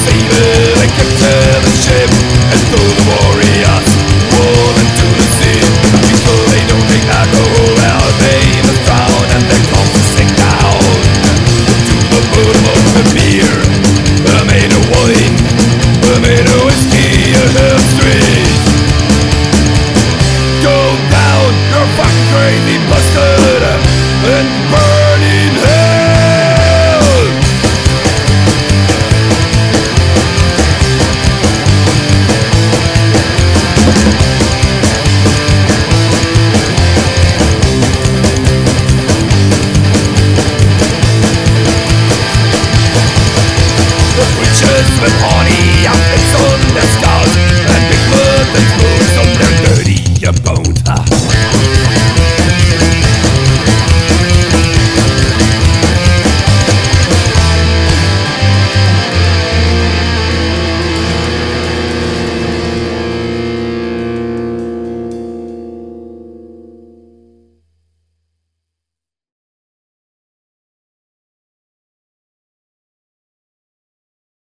sailor, they capture the ship and throw the warriors all into the sea. Because they don't take alcohol out, they must drown and their corpses sink down to the bottom of the beer. They're made of wine, they're made of whiskey, Elm Street. Go down, you're fucking crazy bastard, and burn in hell. The witches with honey up in the sky.